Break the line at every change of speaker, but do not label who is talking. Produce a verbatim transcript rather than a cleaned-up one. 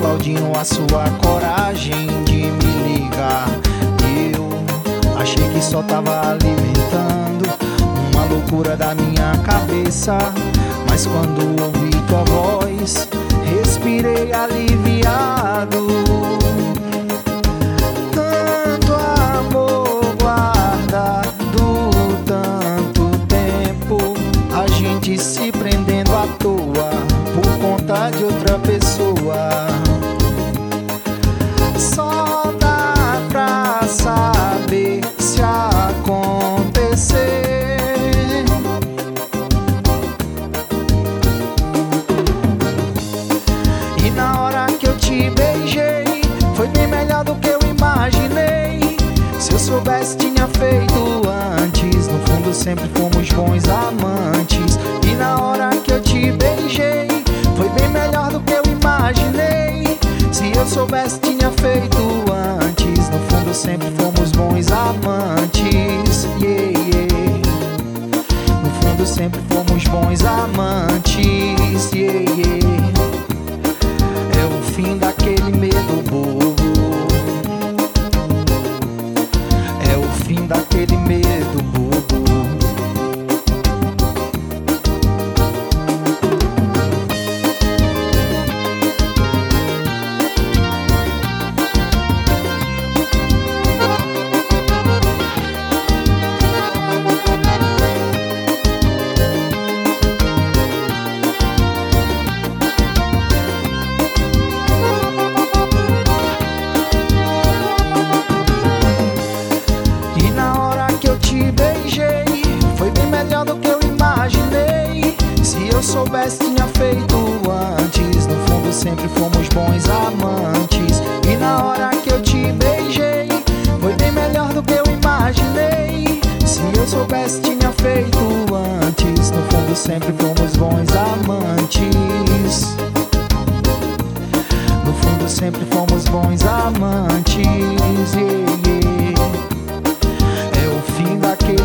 aplaudindo a sua coragem de me ligar. Eu achei que só tava alimentando uma loucura da minha cabeça, mas quando ouvi tua voz, respirei aliviado. Tanto amor guardado, tanto tempo, a gente se prendendo à toa por conta de outra pessoa. Só dá pra saber se acontecer. E na hora que eu te beijei, foi bem melhor do que eu imaginei. Se eu soubesse tinha feito antes, no fundo sempre fomos bons amantes. E na hora que eu te beijei, foi bem melhor do que eu imaginei. Se eu soubesse tinha feito antes, no fundo sempre fomos bons amantes. Yeah, yeah. No fundo sempre fomos bons amantes. Yeah, yeah. É o fim daquele medo bobo, é o fim daquele medo bobo. Se eu soubesse tinha feito antes, no fundo sempre fomos bons amantes. E na hora que eu te beijei, foi bem melhor do que eu imaginei. Se eu soubesse tinha feito antes, no fundo sempre fomos bons amantes. No fundo sempre fomos bons amantes. Yeah, yeah. É o fim daquele